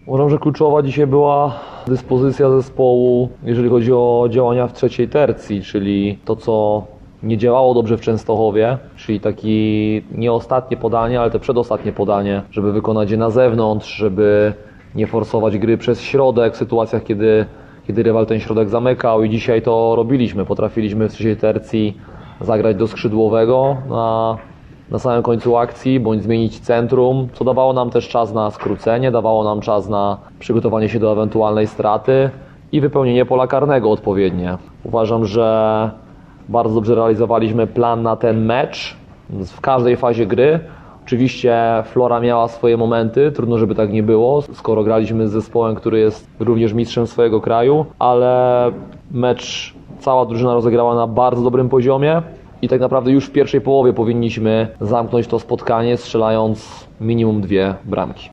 Uważam, że kluczowa dzisiaj była dyspozycja zespołu, jeżeli chodzi o działania w trzeciej tercji, czyli to, co nie działało dobrze w Częstochowie, czyli taki nie ostatnie podanie, ale te przedostatnie podanie, żeby wykonać je na zewnątrz, żeby nie forsować gry przez środek w sytuacjach, kiedy rywal ten środek zamykał, i dzisiaj to robiliśmy. Potrafiliśmy w trzeciej tercji zagrać do skrzydłowego na samym końcu akcji, bądź zmienić centrum, co dawało nam też czas na skrócenie, dawało nam czas na przygotowanie się do ewentualnej straty i wypełnienie pola karnego odpowiednie. Uważam, że bardzo dobrze realizowaliśmy plan na ten mecz w każdej fazie gry. Oczywiście Flora miała swoje momenty, trudno, żeby tak nie było, skoro graliśmy z zespołem, który jest również mistrzem swojego kraju, ale mecz cała drużyna rozegrała na bardzo dobrym poziomie i tak naprawdę już w pierwszej połowie powinniśmy zamknąć to spotkanie, strzelając minimum 2 bramki.